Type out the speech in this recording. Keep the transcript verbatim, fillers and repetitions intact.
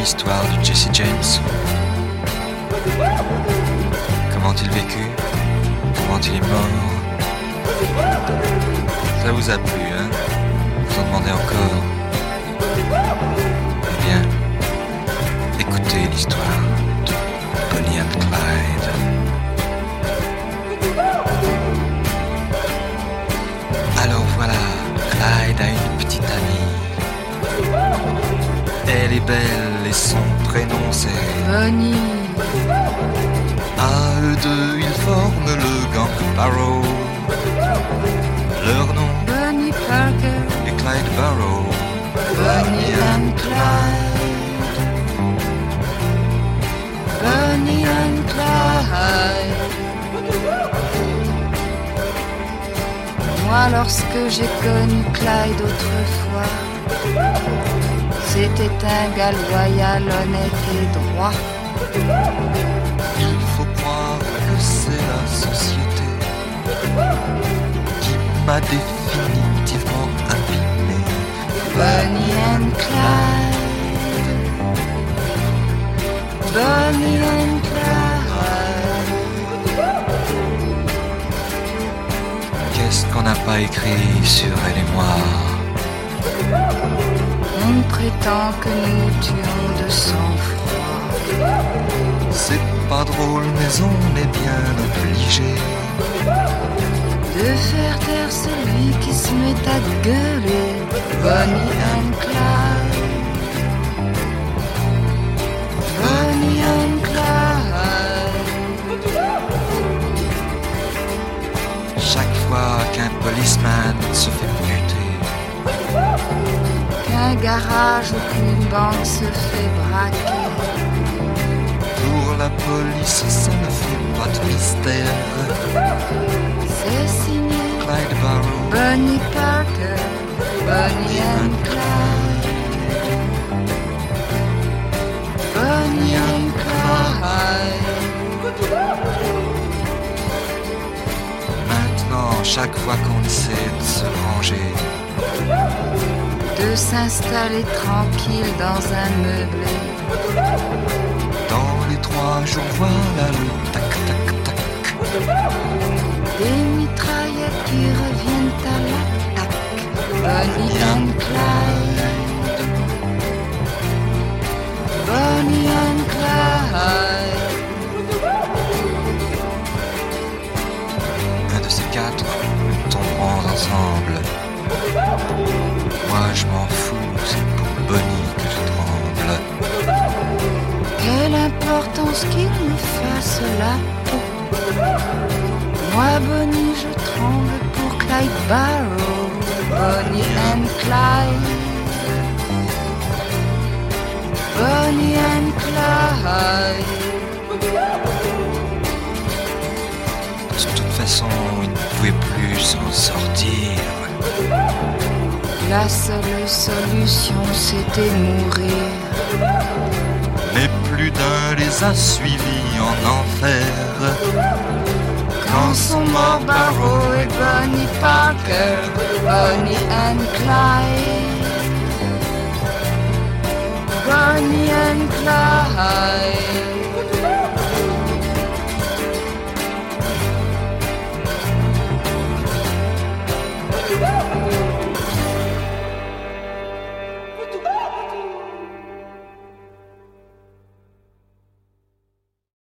l'histoire de Jesse James? Comment il vécut? Comment il est mort? Ça vous a plu, hein? Vous en demandez encore? Eh bien, écoutez l'histoire de Bonnie and Clyde. Alors voilà, Clyde a une petite amie. Elle est belle et son prénom c'est Bonnie. À eux deux, ils forment le gang Barrow. Leur nom, Bonnie Parker. est Clyde Barrow. Bonnie and Clyde. Bonnie and Clyde. Moi, lorsque j'ai connu Clyde autrefois, c'était un gars loyal, honnête et droit. Il faut croire que c'est la société qui m'a définitivement abîmé. Bonnie and Clyde. Bonnie and Clyde. Qu'est-ce qu'on n'a pas écrit sur elle et moi? On prétend que nous tuons de sang-froid. C'est pas drôle mais on est bien obligé De faire taire celui qui se met à gueuler. Bonnie and Clyde. Bonnie and Clyde. chaque fois qu'un policeman se fait buter. Qu'un garage ou qu'une banque se fait braquer. Pour la police, ça ne fait pas de mystère. C'est signé Clyde Barrow, Bonnie Parker, Bonnie and Clyde. Bonnie and Clyde. Maintenant, chaque fois qu'on essaie de se ranger, De s'installer tranquille dans un meublé. dans les trois jours, voilà le tac tac tac. Des mitraillettes qui reviennent à l'attaque. Bonnie and Clyde. Bonnie and Clyde. Un de ces quatre, nous tomberons ensemble. Moi je m'en fous, c'est pour Bonnie que je tremble. Quelle importance qu'il me fasse la peau. Moi, Bonnie, je tremble pour Clyde Barrow. Bonnie and Clyde. Bonnie and Clyde. De toute façon, il ne pouvait plus s'en sortir. La seule solution, c'était mourir. Mais plus d'un les a suivis en enfer. Quand sont morts Barrow et Bonnie Parker. Bonnie and Clyde. Bonnie and Clyde.